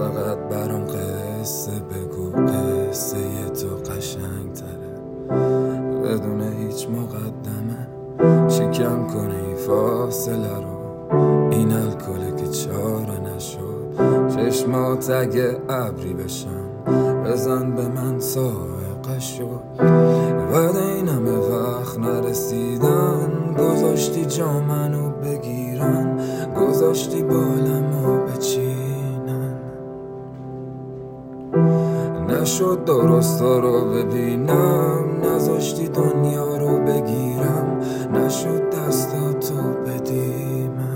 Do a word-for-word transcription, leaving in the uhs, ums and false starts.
فقط برام قصه بگو، قصه تو قشنگ تره بدون هیچ مقدمه. شکم کنه این فاصله رو، این الکله که چاره نشد. چشمات اگه ابری بشن بزن به من سائقه شد. بعد این همه وقت نرسیدن گذاشتی جا منو بگیرن، گذاشتی بالمو بچینن. نشد درستا رو ببینم، نذاشتی دنیا رو بگیرم، نشد دستاتو بدی من.